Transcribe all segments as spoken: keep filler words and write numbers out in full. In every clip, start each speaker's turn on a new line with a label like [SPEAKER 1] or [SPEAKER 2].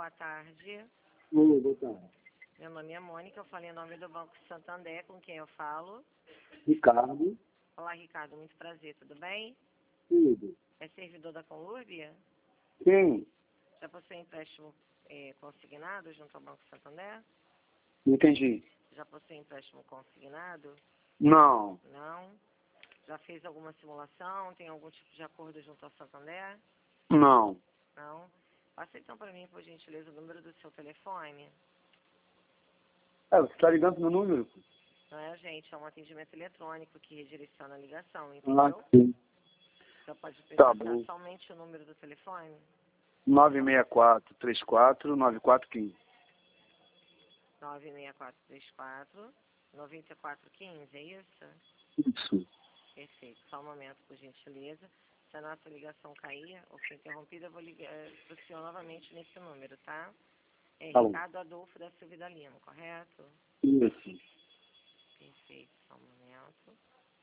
[SPEAKER 1] boa tarde.
[SPEAKER 2] Oi, boa tarde.
[SPEAKER 1] Meu nome é Mônica, eu falei em nome do Banco Santander, com quem eu falo.
[SPEAKER 2] Ricardo.
[SPEAKER 1] Olá, Ricardo, muito prazer, tudo bem?
[SPEAKER 2] Tudo.
[SPEAKER 1] É servidor da Conlurbia?
[SPEAKER 2] Quem?
[SPEAKER 1] Já possui empréstimo é, consignado junto ao Banco Santander?
[SPEAKER 2] Não entendi.
[SPEAKER 1] Já possui empréstimo consignado?
[SPEAKER 2] Não.
[SPEAKER 1] Não. Já fez alguma simulação? Tem algum tipo de acordo junto ao Santander?
[SPEAKER 2] Não.
[SPEAKER 1] Não. Passa então para mim, por gentileza, o número do seu telefone.
[SPEAKER 2] É, você está ligando no número?
[SPEAKER 1] Não é, gente? É um atendimento eletrônico que redireciona a ligação,
[SPEAKER 2] Ah,
[SPEAKER 1] entendeu?
[SPEAKER 2] sim.
[SPEAKER 1] Você pode
[SPEAKER 2] Tá
[SPEAKER 1] precisar
[SPEAKER 2] bom.
[SPEAKER 1] somente o número do telefone?
[SPEAKER 2] nove seis quatro, três quatro, nove quatro um cinco.
[SPEAKER 1] nove seis quatro três quatro, nove quatro um cinco, é isso?
[SPEAKER 2] Isso.
[SPEAKER 1] Perfeito. Só um momento, por gentileza. Se a nossa ligação cair ou for interrompida, eu vou ligar para o senhor novamente nesse número, tá? É
[SPEAKER 2] Tá bom.
[SPEAKER 1] Ricardo Adolfo da Silva da Lima, correto?
[SPEAKER 2] Isso.
[SPEAKER 1] Perfeito. Só um momento.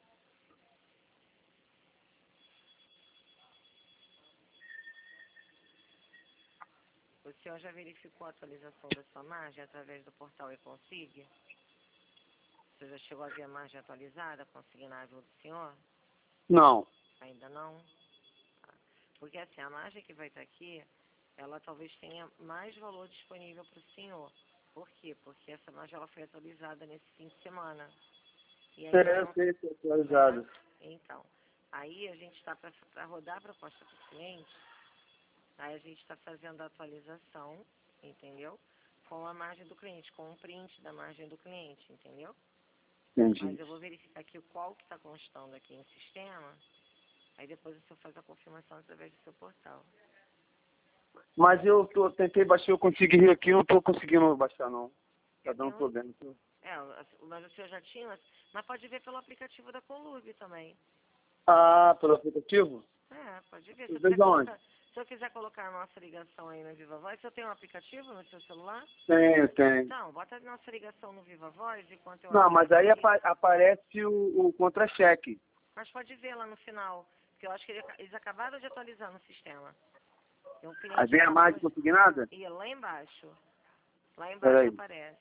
[SPEAKER 1] O senhor já verificou a atualização da sua margem através do portal eConsig? Você já chegou a ver a margem atualizada, consignável do senhor?
[SPEAKER 2] Não.
[SPEAKER 1] Ainda não? Tá. Porque assim, a margem que vai estar aqui, ela talvez tenha mais valor disponível para o senhor. Por quê? Porque essa margem ela foi atualizada nesse fim de semana. E aí
[SPEAKER 2] É,
[SPEAKER 1] ela
[SPEAKER 2] eu
[SPEAKER 1] não...
[SPEAKER 2] sei, estou atualizado.
[SPEAKER 1] Né? Então, aí a gente está para rodar a proposta para o cliente, aí a gente está fazendo a atualização, entendeu? Com a margem do cliente, com um print da margem do cliente, entendeu?
[SPEAKER 2] Entendi.
[SPEAKER 1] Mas eu vou verificar aqui qual que está constando aqui em sistema, aí depois o senhor faz a confirmação através do seu portal.
[SPEAKER 2] Mas eu tô, tentei baixar, eu consegui rir aqui, não estou conseguindo baixar, não. Tá
[SPEAKER 1] Eu
[SPEAKER 2] dando
[SPEAKER 1] tenho...
[SPEAKER 2] problema.
[SPEAKER 1] É, mas o senhor já tinha, mas pode ver pelo aplicativo da Conlurbia também.
[SPEAKER 2] Ah, pelo aplicativo?
[SPEAKER 1] É, pode ver. Se eu
[SPEAKER 2] Veja
[SPEAKER 1] quiser
[SPEAKER 2] onde?
[SPEAKER 1] colocar, se eu quiser colocar a nossa ligação aí no Viva Voz, você tem um aplicativo no seu celular?
[SPEAKER 2] Tem, tem.
[SPEAKER 1] Então, bota a nossa ligação no Viva Voz enquanto eu
[SPEAKER 2] Não,
[SPEAKER 1] abro
[SPEAKER 2] mas aí
[SPEAKER 1] aqui.
[SPEAKER 2] apa aparece o, o contra-cheque.
[SPEAKER 1] Mas pode ver lá no final, porque eu acho que ele- eles acabaram de atualizar no sistema. Tem um
[SPEAKER 2] Aí
[SPEAKER 1] cliente
[SPEAKER 2] vem
[SPEAKER 1] que
[SPEAKER 2] a
[SPEAKER 1] acabou
[SPEAKER 2] margem
[SPEAKER 1] de...
[SPEAKER 2] consignada?
[SPEAKER 1] E lá embaixo, lá embaixo
[SPEAKER 2] Peraí.
[SPEAKER 1] aparece.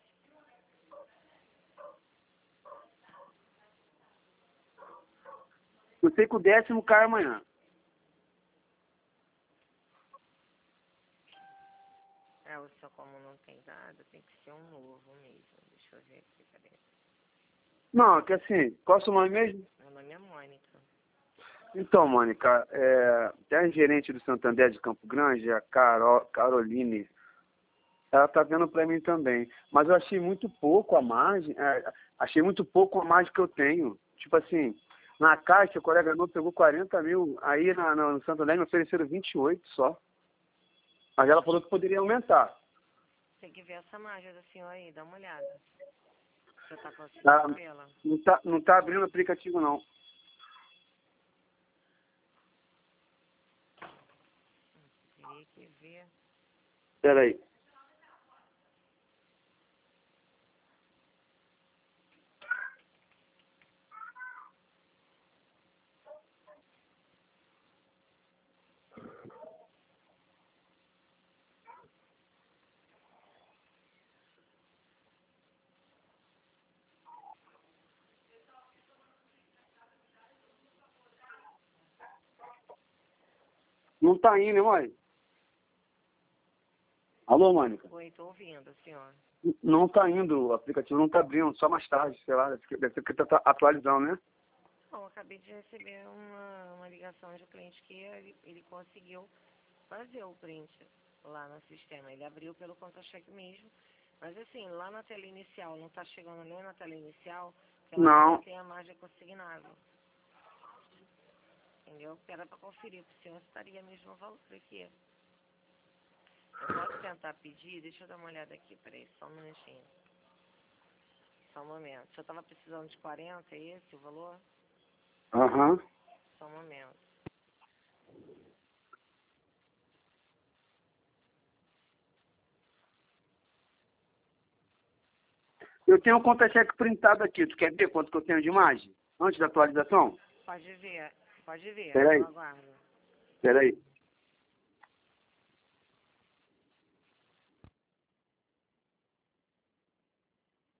[SPEAKER 2] Eu sei que o décimo cai amanhã.
[SPEAKER 1] É, o seu como não tem dado, tem que ser um novo mesmo. Deixa eu ver aqui, peraí.
[SPEAKER 2] Não, é que assim, qual é o seu nome mesmo?
[SPEAKER 1] Meu nome é Mônica.
[SPEAKER 2] Então, Mônica, é, tem a gerente do Santander de Campo Grande, a Carol, Caroline, ela tá vendo para mim também. Mas eu achei muito pouco a margem, é, achei muito pouco a margem que eu tenho. Tipo assim, na Caixa, o colega meu pegou quarenta mil, aí na, na- no Santander me ofereceram vinte e oito só. Mas ela falou que poderia aumentar.
[SPEAKER 1] Tem que ver essa margem do senhor aí, dá uma olhada. Você tá
[SPEAKER 2] Tá?
[SPEAKER 1] conseguindo vê-la?
[SPEAKER 2] Não tá, não tá abrindo o aplicativo, não.
[SPEAKER 1] Teria que ver.
[SPEAKER 2] Peraí. Não tá indo, hein, mãe? Alô, Mônica?
[SPEAKER 1] Oi, tô ouvindo, senhor.
[SPEAKER 2] Não tá indo, o aplicativo não tá abrindo, só mais tarde, sei lá, deve ser que tá atualizando, né?
[SPEAKER 1] Bom, eu acabei de receber uma, uma ligação de um cliente que ele, ele conseguiu fazer o print lá no sistema. Ele abriu pelo contra-cheque mesmo. Mas assim, lá na tela inicial, não tá chegando nem na tela inicial, que ela
[SPEAKER 2] Não.
[SPEAKER 1] também tem a margem consignável. Entendeu? Que era para conferir pro senhor se estaria mesmo o valor aqui. Eu posso tentar pedir, deixa eu dar uma olhada aqui, peraí, só um minutinho. Só um momento. O senhor estava precisando de quarenta, é esse o valor?
[SPEAKER 2] Aham.
[SPEAKER 1] Só um momento.
[SPEAKER 2] Eu tenho um contra-cheque printado aqui, tu quer ver quanto que eu tenho de margem? Antes da atualização?
[SPEAKER 1] Pode ver, pode ver,
[SPEAKER 2] Peraí.
[SPEAKER 1] eu aguardo.
[SPEAKER 2] Peraí.